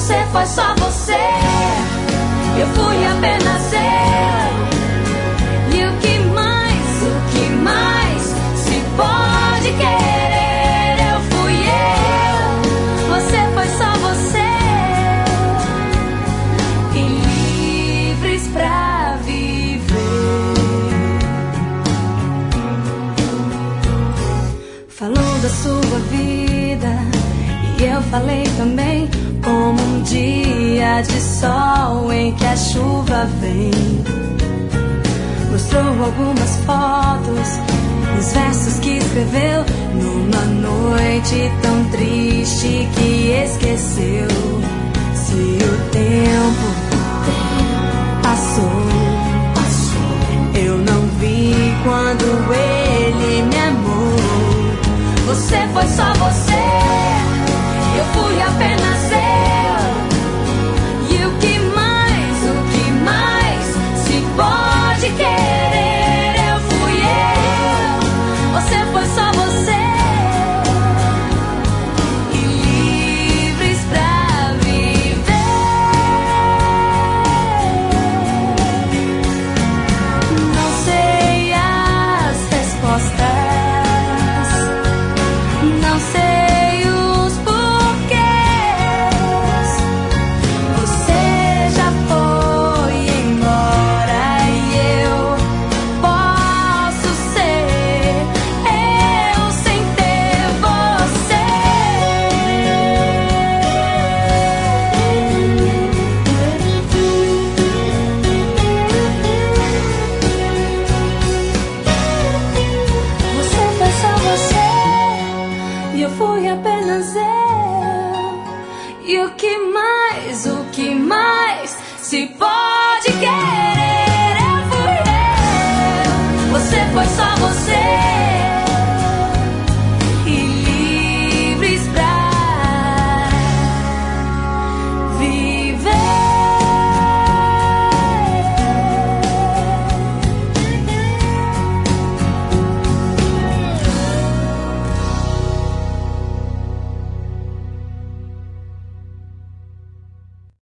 Você foi só você, eu fui apenas eu. E o que mais se pode querer? Eu fui eu, você foi só você. E livres pra viver. Falou da sua vida e eu falei também, como um dia de sol em que a chuva vem. Mostrou algumas fotos, os versos que escreveu numa noite tão triste que esqueceu. Se o tempo passou, eu não vi quando ele me amou. Você foi só você, eu fui apenas eu. E o que mais se pode querer? Eu fui eu, você foi só